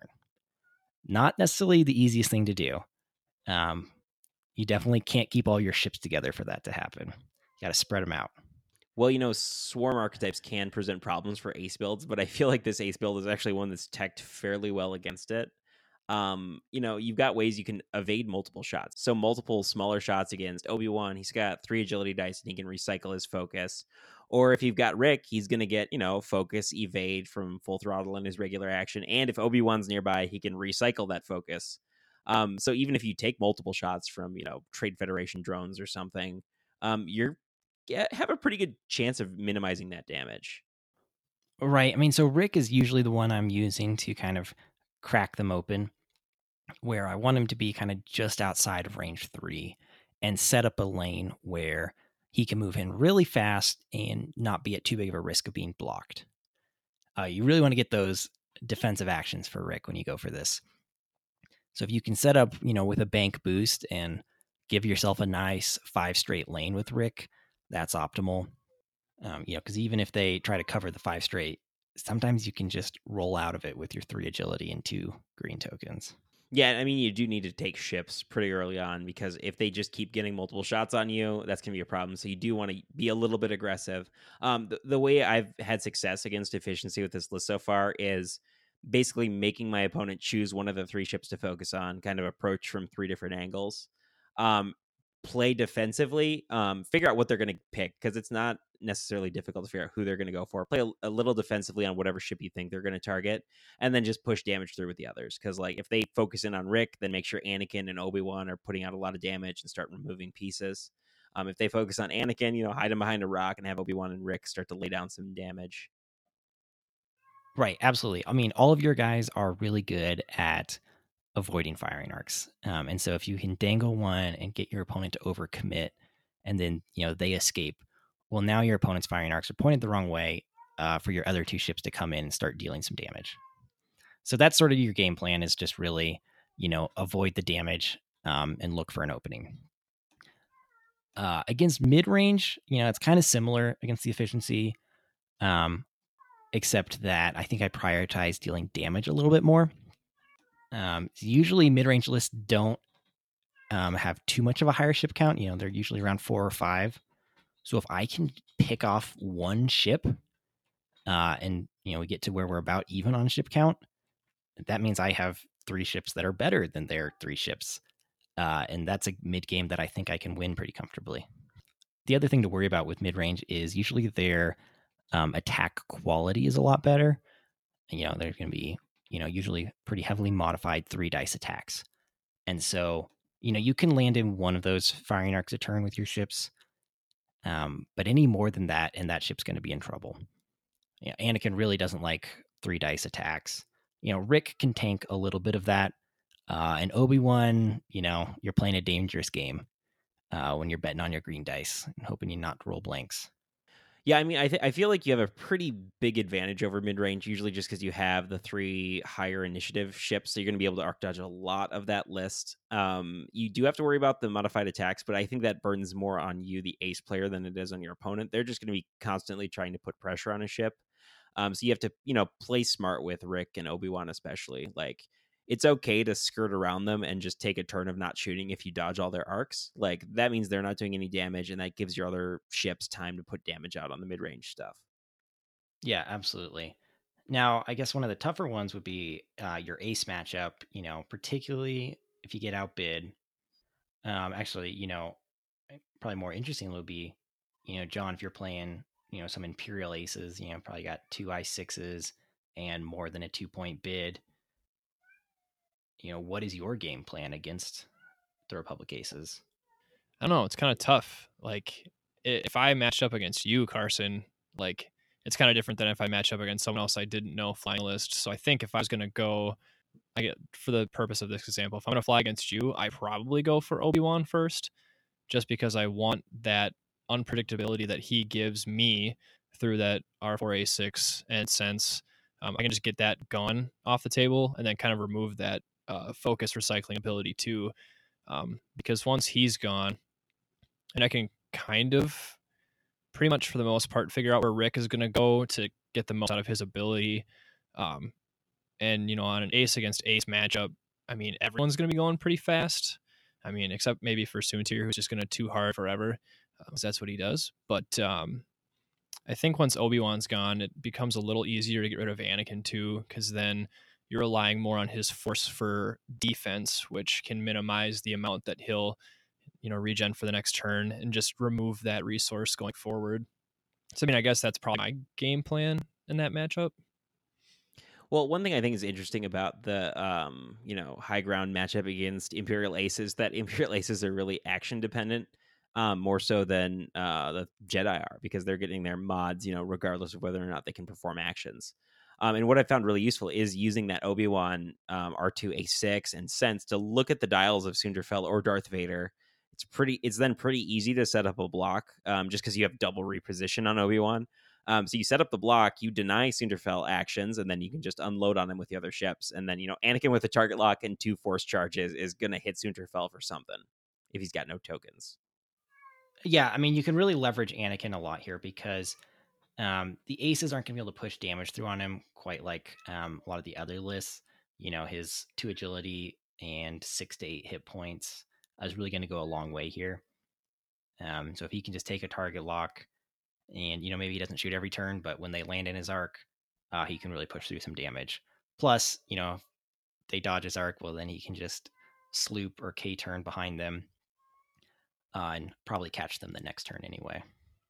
Not necessarily the easiest thing to do. Um, you definitely can't keep all your ships together for that to happen. You got to spread them out. Well, you know, swarm archetypes can present problems for ace builds, but I feel like this ace build is actually one that's teched fairly well against it. Um, you know, you've got ways you can evade multiple shots. So multiple smaller shots against Obi-Wan, he's got three agility dice and he can recycle his focus. Or if you've got Rick, he's going to get, you know, focus, evade from full throttle in his regular action. And if Obi-Wan's nearby, he can recycle that focus. Um, so even if you take multiple shots from, you know, Trade Federation drones or something, um, you're get, have a pretty good chance of minimizing that damage. Right. I mean, so Rick is usually the one I'm using to kind of crack them open, where I want him to be kind of just outside of range three and set up a lane where he can move in really fast and not be at too big of a risk of being blocked. Uh, you really want to get those defensive actions for Rick when you go for this. So if you can set up, you know, with a bank boost and give yourself a nice five straight lane with Rick, that's optimal. Um, you know, because even if they try to cover the five straight, sometimes you can just roll out of it with your three agility and two green tokens. Yeah, I mean, you do need to take ships pretty early on because if they just keep getting multiple shots on you, that's going to be a problem. So you do want to be a little bit aggressive. Um, the, the way I've had success against efficiency with this list so far is basically making my opponent choose one of the three ships to focus on, kind of approach from three different angles. Um, play defensively, um, figure out what they're going to pick because it's not necessarily difficult to figure out who they're going to go for. Play a, a little defensively on whatever ship you think they're going to target, and then just push damage through with the others. Because like if they focus in on Rick, then make sure Anakin and Obi-Wan are putting out a lot of damage and start removing pieces. Um, if they focus on Anakin, you know, hide him behind a rock and have Obi-Wan and Rick start to lay down some damage. Right, absolutely. I mean, all of your guys are really good at avoiding firing arcs. Um, and so if you can dangle one and get your opponent to overcommit and then, you know, they escape, well, now your opponent's firing arcs are pointed the wrong way uh, for your other two ships to come in and start dealing some damage. So that's sort of your game plan, is just really, you know, avoid the damage um, and look for an opening. Uh, against mid-range, you know, it's kind of similar against the efficiency, um, except that I think I prioritize dealing damage a little bit more. Um, usually mid-range lists don't um, have too much of a higher ship count. You know, they're usually around four or five. So if I can pick off one ship uh, and, you know, we get to where we're about even on ship count, that means I have three ships that are better than their three ships. Uh, and that's a mid-game that I think I can win pretty comfortably. The other thing to worry about with mid-range is usually their um, attack quality is a lot better. And, you know, they're going to be, you know, usually pretty heavily modified three dice attacks. And so, you know, you can land in one of those firing arcs a turn with your ships. Um, but any more than that, and that ship's going to be in trouble. You know, Anakin really doesn't like three dice attacks. You know, Rick can tank a little bit of that. Uh, and Obi-Wan, you know, you're playing a dangerous game uh, when you're betting on your green dice and hoping you not roll blanks. Yeah, I mean, I th- I feel like you have a pretty big advantage over mid range, usually just because you have the three higher initiative ships, so you're going to be able to arc dodge a lot of that list. Um, you do have to worry about the modified attacks, but I think that burdens more on you, the ace player, than it is on your opponent. They're just going to be constantly trying to put pressure on a ship. Um, so you have to, you know, play smart with Rick and Obi-Wan especially. Like, it's okay to skirt around them and just take a turn of not shooting if you dodge all their arcs. Like, that means they're not doing any damage, and that gives your other ships time to put damage out on the mid-range stuff. Yeah, absolutely. Now, I guess one of the tougher ones would be uh, your ace matchup, you know, particularly if you get outbid. Um, actually, you know, probably more interesting would be, you know, John, if you're playing, you know, some Imperial aces, you know, probably got two I sixes and more than a two point bid. You know, what is your game plan against the Republic aces? I don't know. It's kind of tough. Like i- if I matched up against you, Carson, like it's kind of different than if I match up against someone else I didn't know flying list. So I think if I was going to go, I get for the purpose of this example, if I'm going to fly against you, I probably go for Obi-Wan first, just because I want that unpredictability that he gives me through that R four A six and sense. Um, I can just get that gun off the table and then kind of remove that uh, focus recycling ability too. Um, because once he's gone, and I can kind of pretty much for the most part figure out where Rick is going to go to get the most out of his ability. Um, and, you know, on an ace against ace matchup, I mean, everyone's going to be going pretty fast. I mean, except maybe for Soontir, who's just going to too hard forever, because that's what he does. But um, I think once Obi-Wan's gone, it becomes a little easier to get rid of Anakin too, because then you're relying more on his force for defense, which can minimize the amount that he'll, you know, regen for the next turn and just remove that resource going forward. So, I mean, I guess that's probably my game plan in that matchup. Well, one thing I think is interesting about the um, you know, high ground matchup against Imperial Aces, that Imperial Aces are really action dependent, um, more so than uh, the Jedi are, because they're getting their mods, you know, regardless of whether or not they can perform actions. Um, and what I found really useful is using that Obi-Wan um, R two A six and Sense to look at the dials of Sunderfell or Darth Vader. It's pretty. It's then pretty easy to set up a block, um, just because you have double reposition on Obi-Wan. Um, so you set up the block, you deny Sunderfell actions, and then you can just unload on him with the other ships. And then, you know, Anakin with a target lock and two force charges is going to hit Sunderfell for something if he's got no tokens. Yeah, I mean, you can really leverage Anakin a lot here because um, the aces aren't going to be able to push damage through on him quite like um, a lot of the other lists. You know, his two agility and six to eight hit points is really going to go a long way here. Um, so if he can just take a target lock, and you know maybe he doesn't shoot every turn, but when they land in his arc, uh, he can really push through some damage. Plus, you know, if they dodge his arc, well then he can just sloop or K turn behind them uh, and probably catch them the next turn anyway.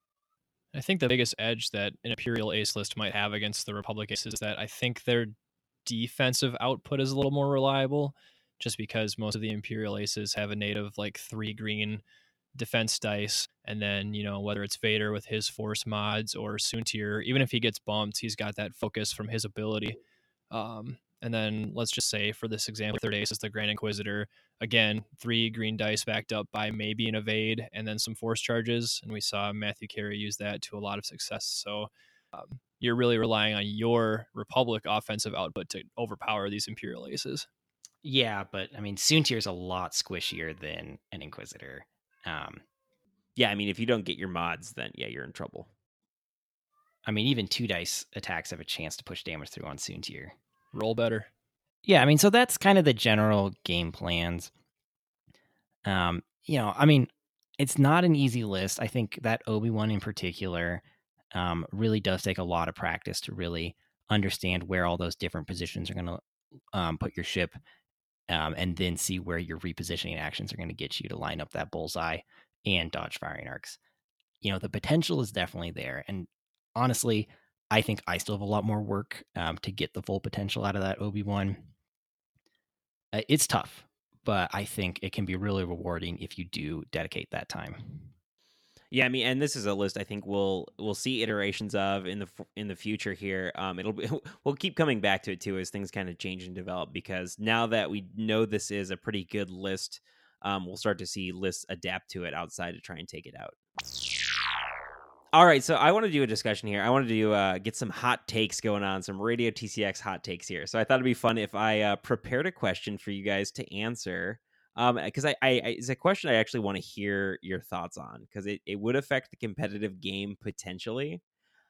I think the biggest edge that an Imperial ace list might have against the Republic ace is that I think their defensive output is a little more reliable, just because most of the Imperial aces have a native like three green defense dice, and then, you know, whether it's Vader with his force mods or Soontir, even if he gets bumped, he's got that focus from his ability. Um, and then let's just say for this example, third ace is the Grand Inquisitor. Again, three green dice backed up by maybe an evade and then some force charges. And we saw Matthew Carey use that to a lot of success. So um, you're really relying on your Republic offensive output to overpower these Imperial aces. Yeah, but I mean, Soontir is a lot squishier than an Inquisitor. Um, Yeah, I mean, if you don't get your mods, then yeah, you're in trouble. I mean, even two dice attacks have a chance to push damage through on Soontir. Roll better. Yeah, I mean, so that's kind of the general game plans. Um, you know, I mean, it's not an easy list. I think that Obi-Wan in particular um, really does take a lot of practice to really understand where all those different positions are going to um, put your ship, um, and then see where your repositioning actions are going to get you to line up that bullseye and dodge firing arcs. You know, the potential is definitely there. And honestly, I think I still have a lot more work um, to get the full potential out of that Obi-Wan. Uh, it's tough, but I think it can be really rewarding if you do dedicate that time. Yeah, I mean, and this is a list I think we'll we'll see iterations of in the in the future here. Um, it'll be we'll keep coming back to it too as things kind of change and develop, because now that we know this is a pretty good list, um, we'll start to see lists adapt to it outside to try and take it out. All right, so I want to do a discussion here. I wanted to uh, get some hot takes going on, some Radio T C X hot takes here. So I thought it'd be fun if I uh, prepared a question for you guys to answer. Um, because I, I, I, it's a question I actually want to hear your thoughts on, because it, it would affect the competitive game potentially.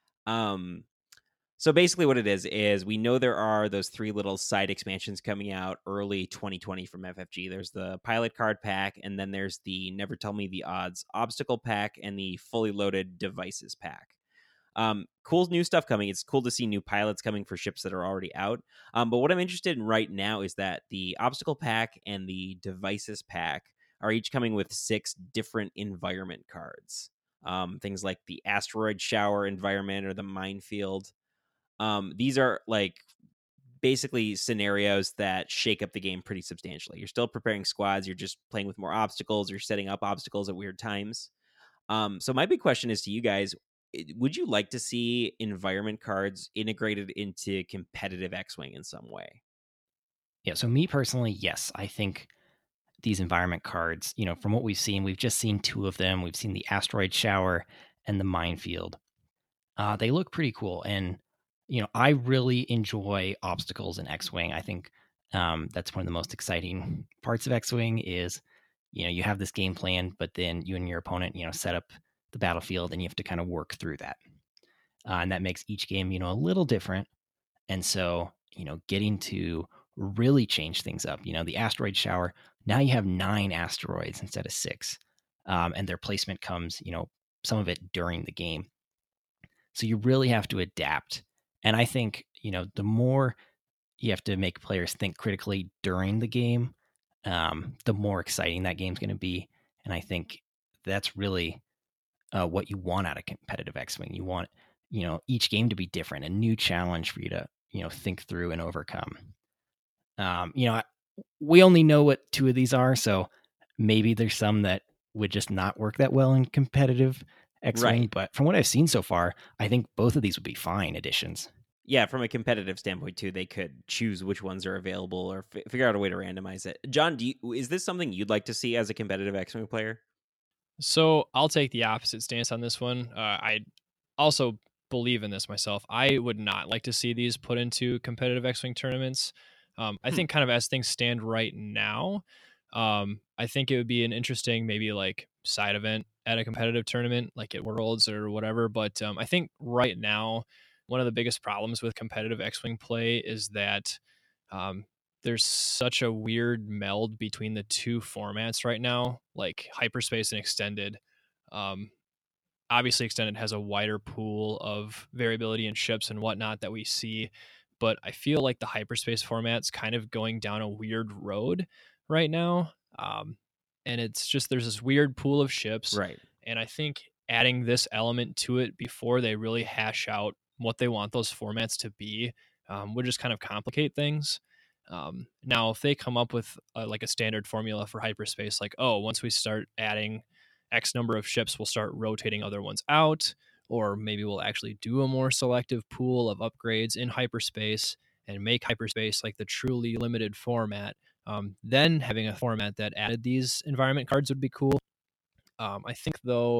Um, so basically what it is, is we know there are those three little side expansions coming out early twenty twenty from F F G. There's the pilot card pack, and then there's the Never Tell Me the Odds obstacle pack, and the fully loaded devices pack. Um, cool new stuff coming. It's cool to see new pilots coming for ships that are already out. Um, but what I'm interested in right now is that the obstacle pack and the devices pack are each coming with six different environment cards. Um, things like the asteroid shower environment or the minefield. Um, these are like basically scenarios that shake up the game pretty substantially. You're still preparing squads. You're just playing with more obstacles. You're setting up obstacles at weird times. Um, so my big question is to you guys, would you like to see environment cards integrated into competitive X-Wing in some way? Yeah, so me personally, yes. I think these environment cards, you know, from what we've seen, we've just seen two of them. We've seen the asteroid shower and the minefield. Uh, they look pretty cool. And, you know, I really enjoy obstacles in X-Wing. I think um, that's one of the most exciting parts of X-Wing is, you know, you have this game plan, but then you and your opponent, you know, set up the battlefield and you have to kind of work through that. Uh, and that makes each game, you know, a little different. And so, you know, getting to really change things up, you know, the asteroid shower, now you have nine asteroids instead of six. Um, and their placement comes, you know, some of it during the game. So you really have to adapt. And I think, you know, the more you have to make players think critically during the game, um, the more exciting that game's going to be. And I think that's really uh, what you want out of competitive X-Wing. You want, you know, each game to be different, a new challenge for you to, you know, think through and overcome. Um, you know, we only know what two of these are, so maybe there's some that would just not work that well in competitive X-Wing. Right. But from what I've seen so far, I think both of these would be fine additions. Yeah, from a competitive standpoint too, they could choose which ones are available or f- figure out a way to randomize it. John, do you, is this something you'd like to see as a competitive X-Wing player? So I'll take the opposite stance on this one. Uh, I also believe in this myself. I would not like to see these put into competitive X-Wing tournaments. Um, I Hmm. think kind of as things stand right now, um, I think it would be an interesting maybe like side event at a competitive tournament, like at Worlds or whatever. But um, I think right now, one of the biggest problems with competitive X-Wing play is that um, there's such a weird meld between the two formats right now, like hyperspace and extended. Um, Obviously, extended has a wider pool of variability in ships and whatnot that we see, but I feel like the hyperspace format's kind of going down a weird road right now. Um, and it's just there's this weird pool of ships, Right. and I think adding this element to it before they really hash out what they want those formats to be um, would just kind of complicate things. Um, now, if they come up with uh like a standard formula for hyperspace, like, oh, once we start adding X number of ships, we'll start rotating other ones out, or maybe we'll actually do a more selective pool of upgrades in hyperspace and make hyperspace like the truly limited format. Um, then having a format that added these environment cards would be cool. Um, I think, though,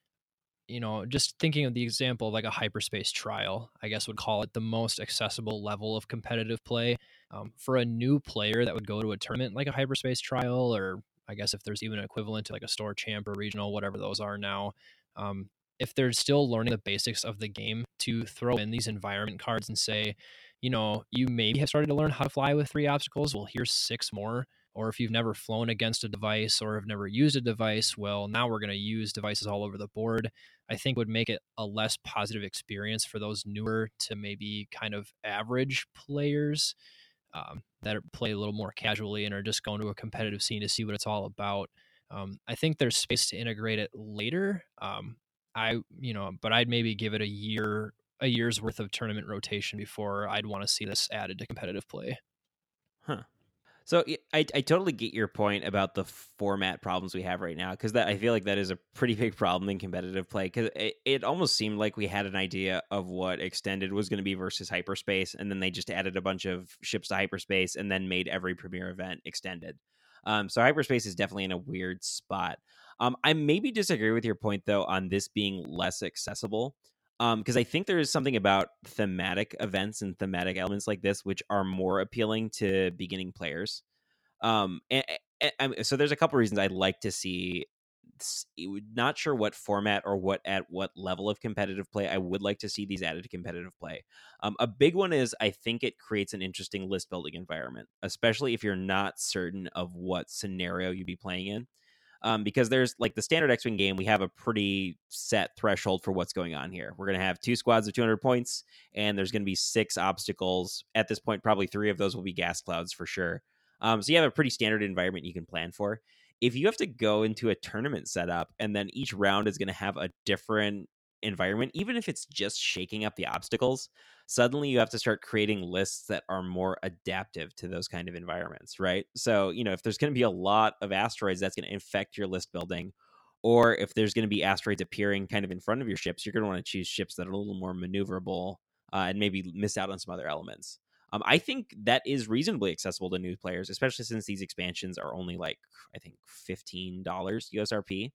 you know, just thinking of the example of like a hyperspace trial, I guess would call it the most accessible level of competitive play. Um, for a new player that would go to a tournament like a hyperspace trial, or I guess if there's even an equivalent to like a store champ or regional, whatever those are now, um, if they're still learning the basics of the game, to throw in these environment cards and say, you know, you maybe have started to learn how to fly with three obstacles. Well, here's six more. Or if you've never flown against a device or have never used a device, well, now we're going to use devices all over the board. I think would make it a less positive experience for those newer to maybe kind of average players um, that are, play a little more casually and are just going to a competitive scene to see what it's all about. Um, I think there's space to integrate it later. Um, I, you know, but I'd maybe give it a year, a year's worth of tournament rotation before I'd want to see this added to competitive play. Huh. So y- I, I totally get your point about the format problems we have right now, because that I feel like that is a pretty big problem in competitive play, because it, it almost seemed like we had an idea of what extended was going to be versus hyperspace, and then they just added a bunch of ships to hyperspace and then made every premier event extended. Um, so hyperspace is definitely in a weird spot. Um, I maybe disagree with your point though on this being less accessible. Um, because I think there is something about thematic events and thematic elements like this which are more appealing to beginning players. Um, and, and, and so there's a couple reasons I'd like to see. s- Not sure what format or what at what level of competitive play I would like to see these added to competitive play. Um, a big one is I think it creates an interesting list building environment, especially if you're not certain of what scenario you'd be playing in. Um, because there's like the standard X-Wing game, we have a pretty set threshold for what's going on here. We're going to have two squads of two hundred points, and there's going to be six obstacles. At this point, probably three of those will be gas clouds for sure. Um, so you have a pretty standard environment you can plan for. If you have to go into a tournament setup, and then each round is going to have a different environment, even if it's just shaking up the obstacles, suddenly you have to start creating lists that are more adaptive to those kind of environments, right? So, you know, if there's going to be a lot of asteroids, that's going to infect your list building. Or if there's going to be asteroids appearing kind of in front of your ships, you're going to want to choose ships that are a little more maneuverable uh, and maybe miss out on some other elements. Um, I think that is reasonably accessible to new players, especially since these expansions are only like, I think, fifteen dollars U S R P.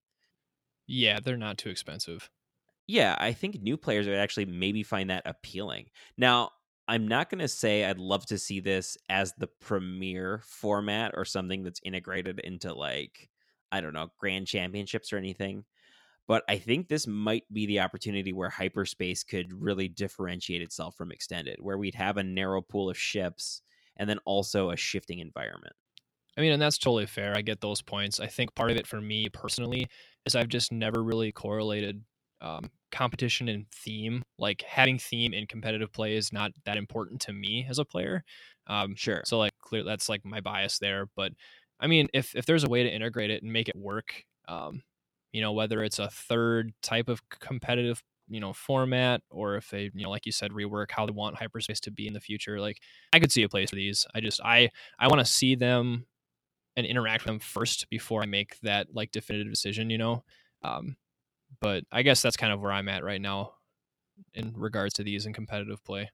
Yeah, they're not too expensive. Yeah, I think new players would actually maybe find that appealing. Now, I'm not going to say I'd love to see this as the premier format or something that's integrated into like, I don't know, grand championships or anything. But I think this might be the opportunity where hyperspace could really differentiate itself from extended, where we'd have a narrow pool of ships and then also a shifting environment. I mean, and that's totally fair. I get those points. I think part of it for me personally is I've just never really correlated um, competition and theme. Like having theme in competitive play is not that important to me as a player. Um, Sure. so like clear that's like my bias there. But I mean, if if there's a way to integrate it and make it work, um, you know, whether it's a third type of competitive you know format or if they you know like you said rework how they want hyperspace to be in the future, like I could see a place for these. I just I I want to see them and interact with them first before I make that like definitive decision, you know. Um, but I guess that's kind of where I'm at right now in regards to these in competitive play.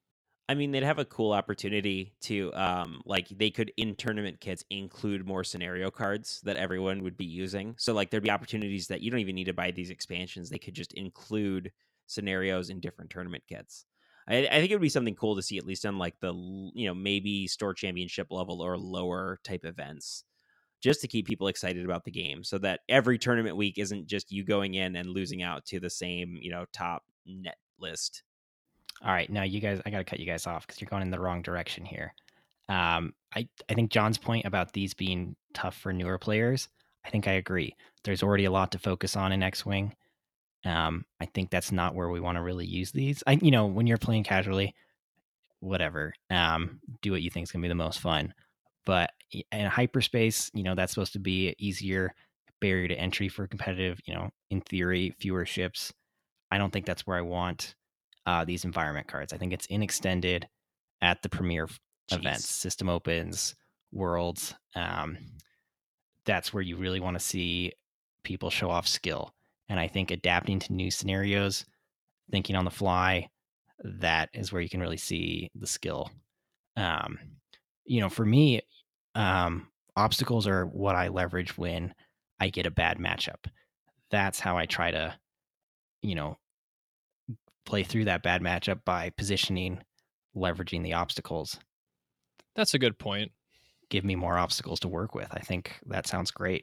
I mean, they'd have a cool opportunity to, um, like, they could in tournament kits include more scenario cards that everyone would be using. So, like, there'd be opportunities that you don't even need to buy these expansions. They could just include scenarios in different tournament kits. I, I think it would be something cool to see, at least on like the, you know, maybe store championship level or lower type events, just to keep people excited about the game, so that every tournament week isn't just you going in and losing out to the same, you know, top net list. All right, now you guys, I got to cut you guys off because you're going in the wrong direction here. Um, I I think John's point about these being tough for newer players, I think I agree. There's already a lot to focus on in X-Wing. Um, I think that's not where we want to really use these. I, you know, when you're playing casually, whatever, um, do what you think is going to be the most fun. But in hyperspace, you know, that's supposed to be an easier barrier to entry for competitive. You know, in theory, fewer ships. I don't think that's where I want uh, these environment cards. I think it's in extended at the premier events, Jeez. system opens, worlds. Um, that's where you really want to see people show off skill. And I think adapting to new scenarios, thinking on the fly, that is where you can really see the skill. Um, you know, for me, um, obstacles are what I leverage when I get a bad matchup. That's how I try to, you know, play through that bad matchup by positioning, leveraging the obstacles. That's a good point. Give me more obstacles to work with. I think that sounds great.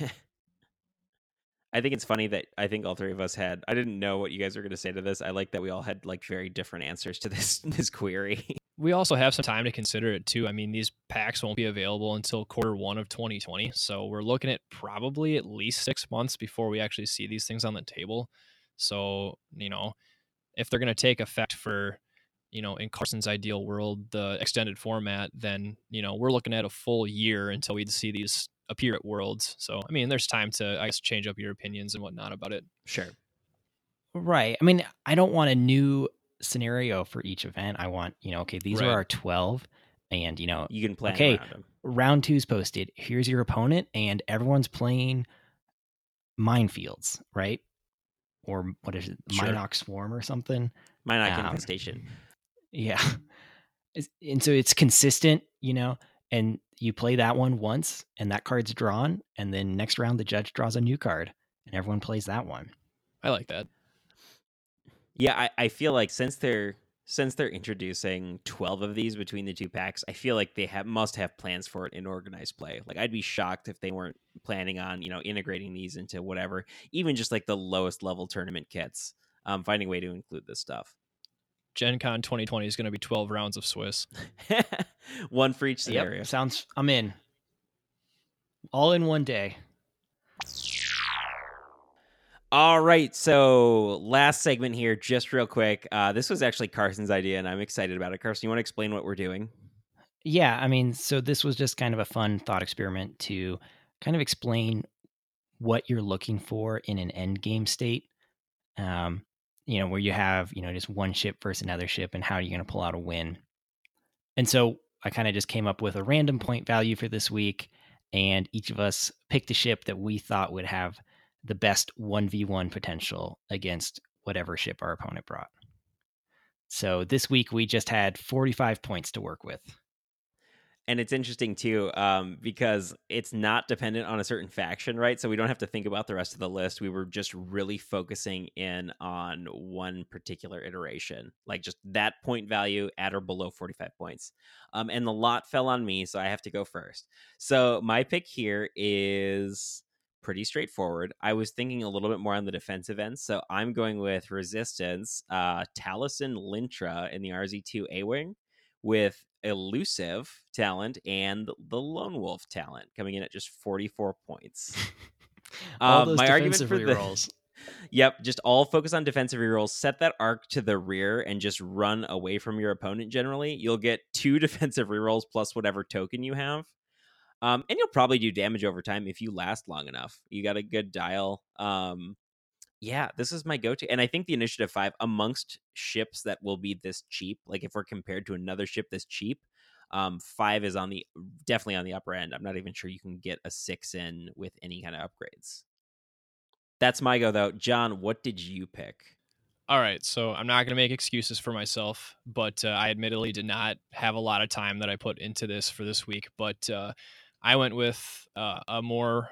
I think it's funny that I think all three of us had. I didn't know what you guys were going to say to this. I like that we all had like very different answers to this this query. We also have some time to consider it too. I mean, these packs won't be available until quarter one of twenty twenty. So we're looking at probably at least six months before we actually see these things on the table. So, you know, if they're going to take effect for, you know, in Carson's ideal world, the extended format, then, you know, we're looking at a full year until we'd see these appear at Worlds. So, I mean, there's time to, I guess, change up your opinions and whatnot about it. Sure. Right. I mean, I don't want a new scenario for each event. I want, you know, okay, these Right. are our twelve, and, you know, You can plan okay, around them. round two's posted. Here's your opponent, and everyone's playing minefields, right? Or what is it, Sure. Minox Swarm or something? Minoc Um, Infestation. Yeah. It's- And so it's consistent, you know, and you play that one once, and that card's drawn, and then next round the judge draws a new card, and everyone plays that one. I like that. Yeah, I, I feel like since they're since they're introducing twelve of these between the two packs, I feel like they have must have plans for it in organized play. Like I'd be shocked if they weren't planning on, you know, integrating these into whatever, even just like the lowest level tournament kits, um, finding a way to include this stuff. Gen Con twenty twenty is going to be twelve rounds of Swiss. One for each scenario. Yep, sounds, I'm in. All in one day. All right, so last segment here, just real quick. Uh, this was actually Carson's idea, and I'm excited about it. Carson, you want to explain what we're doing? Yeah, I mean, so this was just kind of a fun thought experiment to kind of explain what you're looking for in an end game state. Um, you know, where you have, you know, just one ship versus another ship, and how are you going to pull out a win? And so I kind of just came up with a random point value for this week, and each of us picked a ship that we thought would have the best one v one potential against whatever ship our opponent brought. So this week we just had forty-five points to work with. And it's interesting too, um, because it's not dependent on a certain faction, right? So we don't have to think about the rest of the list. We were just really focusing in on one particular iteration, like just that point value at or below forty-five points. Um, and the lot fell on me, so I have to go first. So my pick here is pretty straightforward. I was thinking a little bit more on the defensive end, so I'm going with Resistance, uh, Taliesin Lintra in the R Z two A-Wing, with Elusive talent and the Lone Wolf talent coming in at just forty-four points. All um, those my argument defensive for the rerolls. Yep, just all focus on defensive rerolls. Set that arc to the rear and just run away from your opponent. Generally, you'll get two defensive rerolls plus whatever token you have, um, and you'll probably do damage over time if you last long enough. You got a good dial. Um, Yeah, this is my go-to. And I think the Initiative five, amongst ships that will be this cheap, like if we're compared to another ship this cheap, um, five is on the definitely on the upper end. I'm not even sure you can get a six in with any kind of upgrades. That's my go, though. John, what did you pick? All right, so I'm not going to make excuses for myself, but uh, I admittedly did not have a lot of time that I put into this for this week. But uh, I went with uh, a more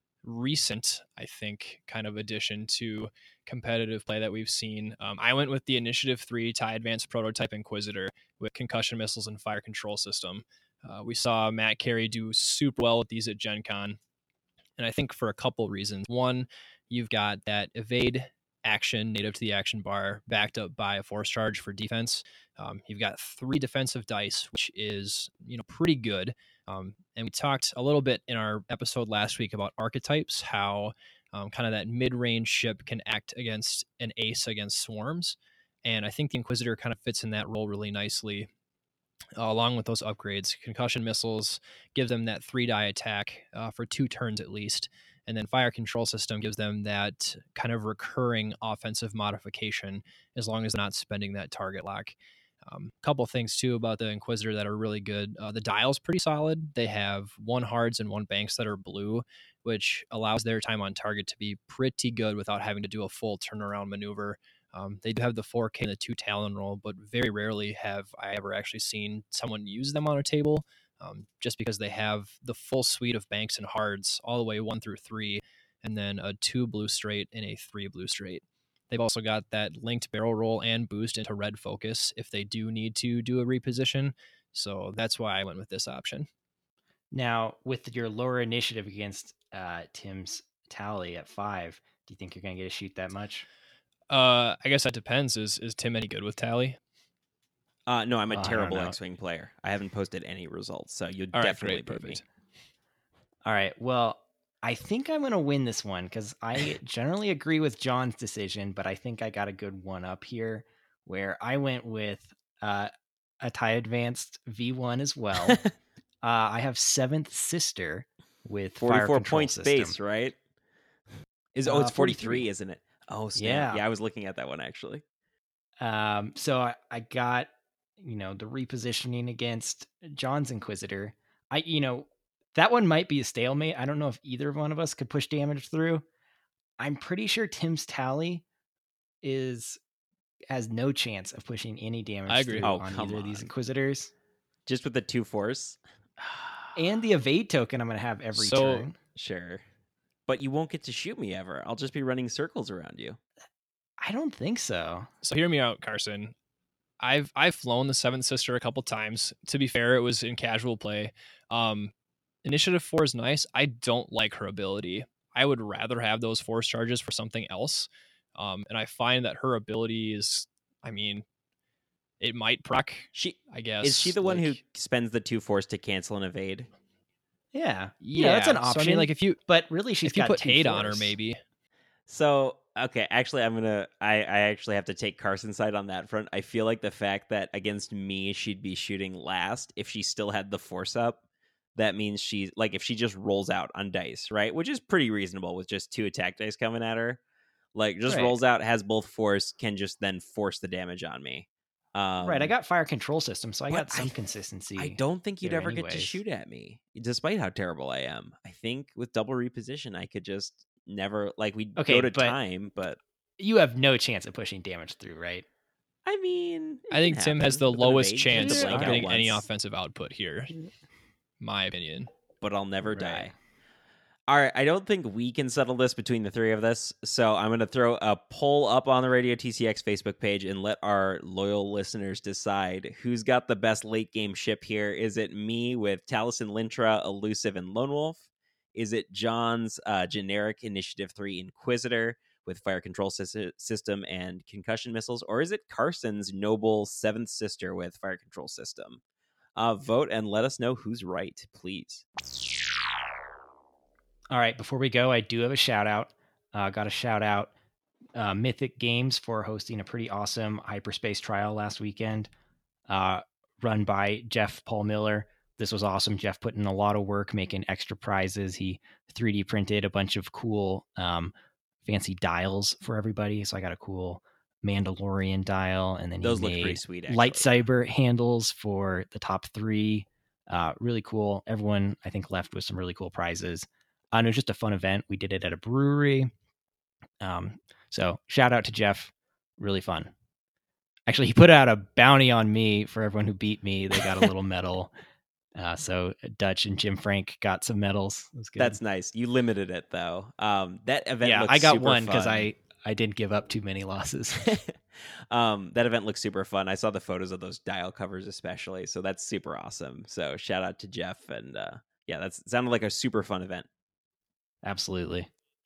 recent, I think, kind of addition to competitive play that we've seen. Um, I went with the Initiative three TIE Advanced Prototype Inquisitor with concussion missiles and fire control system. Uh, we saw Matt Carey do super well with these at Gen Con, and I think for a couple reasons. One, you've got that evade action native to the action bar backed up by a force charge for defense. Um, you've got three defensive dice, which is, you know, pretty good. Um, and we talked a little bit in our episode last week about archetypes, how um, kind of that mid-range ship can act against an ace against swarms. And I think the Inquisitor kind of fits in that role really nicely. Uh, along with those upgrades, concussion missiles give them that three die attack uh, for two turns at least. And then fire control system gives them that kind of recurring offensive modification as long as they're not spending that target lock. A um, couple things too about the Inquisitor that are really good. Uh, the dial's pretty solid. They have one hards and one banks that are blue, which allows their time on target to be pretty good without having to do a full turnaround maneuver. Um, they do have the four K and the two Talon roll, but very rarely have I ever actually seen someone use them on a table, um, just because they have the full suite of banks and hards all the way one through three, and then a two blue straight and a three blue straight. They've also got that linked barrel roll and boost into red focus if they do need to do a reposition. So that's why I went with this option. Now, with your lower initiative against uh, Tim's tally at five, do you think you're going to get to shoot that much? Uh, I guess that depends. Is is Tim any good with tally? Uh, no, I'm a Oh, I don't terrible know. X-Wing player. I haven't posted any results, so you All right, definitely great, beat me. perfect. All right. Well, I think I'm going to win this one because I generally agree with John's decision, but I think I got a good one up here where I went with uh, a TIE Advanced V one as well. uh, I have Seventh Sister with fire forty-four control point system. space, right? Is oh, it's Uh, forty-three, forty-three. isn't it? Oh, snap. Yeah. Yeah, I was looking at that one actually. Um, so I, I got, you know, the repositioning against John's Inquisitor. I, you know, that one might be a stalemate. I don't know if either one of us could push damage through. I'm pretty sure Tim's tally is has no chance of pushing any damage I agree. through Oh, on come either of these on. Inquisitors. Just with the two force. And the evade token I'm going to have every So- turn. Sure. But you won't get to shoot me ever. I'll just be running circles around you. I don't think so. So hear me out, Carson. I've I've flown the Seventh Sister a couple times. To be fair, it was in casual play. Um, Initiative four is nice. I don't like her ability. I would rather have those force charges for something else. Um, and I find that her ability is, I mean, it might proc. She I guess is she the one who like- spends the two force to cancel and evade? Yeah. Yeah, Yeah, that's an So, option. I mean, like if you but really, she's if you got put two hate on her, force. maybe. So okay, actually, I'm gonna. I I actually have to take Carson's side on that front. I feel like the fact that against me she'd be shooting last if she still had the force up. That means she's like if she just rolls out on dice, right? Which is pretty reasonable with just two attack dice coming at her. Like just Right. rolls out, has both force, can just then force the damage on me. Um, Right. I got fire control system, so I but got some I- consistency. I don't think you'd there ever get to anyways. shoot at me, despite how terrible I am. I think with double reposition, I could just never like we Okay, go to but- time, but You have no chance of pushing damage through, right? I mean, it I think can Tim has happen the with an lowest evade, just to chance Yeah, of blank out getting any once, offensive output here. My opinion. but I'll never Right. die. All right, I don't think we can settle this between the three of us, so I'm going to throw a poll up on the Radio T C X Facebook page and let our loyal listeners decide who's got the best late game ship here. Is it me with Taliesin Lintra, Elusive, and Lone Wolf? Is it John's uh, generic Initiative three Inquisitor with fire control sys- system and concussion missiles? Or is it Carson's noble Seventh Sister with fire control system? Uh, vote and let us know who's right, please. All right. Before we go, I do have a shout out. Uh, got a shout out uh, Mythic Games for hosting a pretty awesome hyperspace trial last weekend, uh, run by Jeff Paul Miller. This was awesome. Jeff put in a lot of work making extra prizes. He three D printed a bunch of cool, um, fancy dials for everybody. So I got a cool Mandalorian dial, and then Those he look made pretty sweet, actually. lightsaber handles for the top three. Uh, really cool. Everyone, I think, left with some really cool prizes. Uh, and it was just a fun event. We did it at a brewery. Um, so shout out to Jeff. Really fun. Actually, he put out a bounty on me for everyone who beat me. They got a little medal. Uh, so Dutch and Jim Frank got some medals. It was good. That's nice. You limited it though. Um, that event. yeah, looks I got super one because fun. I I didn't give up too many losses. um, that event looks super fun. I saw the photos of those dial covers, especially. So that's super awesome. So shout out to Jeff, and uh, yeah, that's sounded like a super fun event. Absolutely.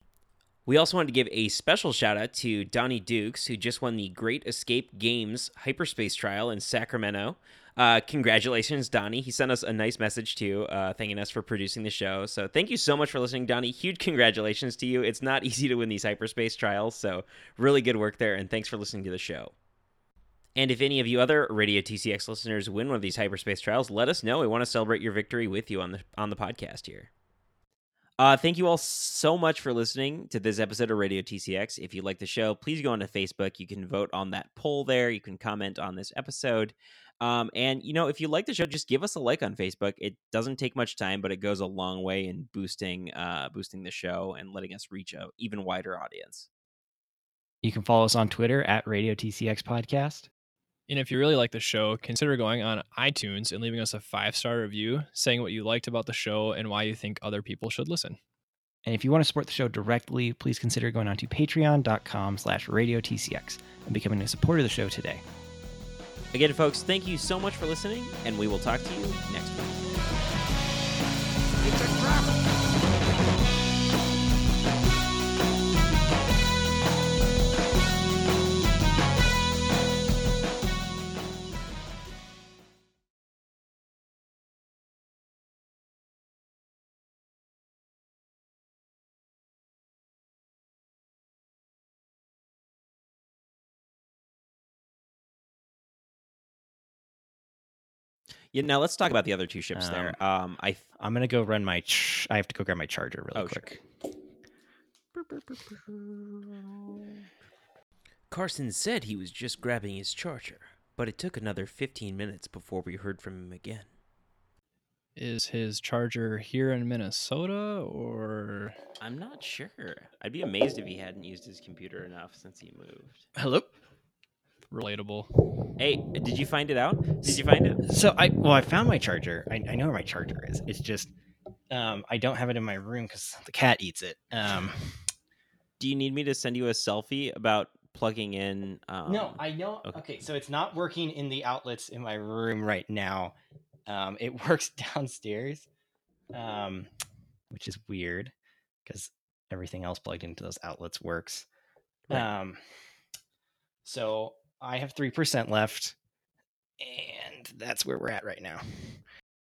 We also wanted to give a special shout out to Donnie Dukes, who just won the Great Escape Games Hyperspace Trial in Sacramento. Uh, congratulations, Donnie. He sent us a nice message too, uh, thanking us for producing the show. So thank you so much for listening, Donnie. Huge congratulations to you. It's not easy to win these hyperspace trials, so really good work there, and thanks for listening to the show. And if any of you other Radio T C X listeners win one of these hyperspace trials, let us know. We want to celebrate your victory with you on the on the podcast here. Uh, thank you all so much for listening to this episode of Radio T C X. If you like the show, please go onto Facebook. You can vote on that poll there. You can comment on this episode. Um, and, you know, if you like the show, just give us a like on Facebook. It doesn't take much time, but it goes a long way in boosting uh, boosting the show and letting us reach a even wider audience. You can follow us on Twitter at Radio T C X Podcast. And if you really like the show, consider going on iTunes and leaving us a five-star review saying what you liked about the show and why you think other people should listen. And if you want to support the show directly, please consider going on to patreon.com slash Radio TCX and becoming a supporter of the show today. Again, folks, thank you so much for listening, and we will talk to you next week. It's a trap! Yeah, now let's talk about the other two ships there. Um, I th- I'm going to go run my... Ch- I have to go grab my charger really Oh, sure. quick. Carson said he was just grabbing his charger, but it took another fifteen minutes before we heard from him again. Is his charger here in Minnesota or... I'm not sure. I'd be amazed if he hadn't used his computer enough since he moved. Hello? relatable. Hey, did you find it out? Did you find it? So I well, I found my charger. I, I know where my charger is. It's just um, I don't have it in my room because the cat eats it. Um, Do you need me to send you a selfie about plugging in? Um, no, I know. okay. Okay, so it's not working in the outlets in my room right now. Um, it works downstairs, um, which is weird because everything else plugged into those outlets works. Right. Um, so I have three percent left, and that's where we're at right now.